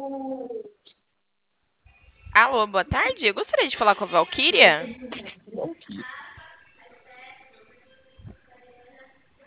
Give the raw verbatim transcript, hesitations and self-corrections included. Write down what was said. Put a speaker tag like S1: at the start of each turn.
S1: Alô, boa tarde. Eu gostaria de falar com a Valquíria.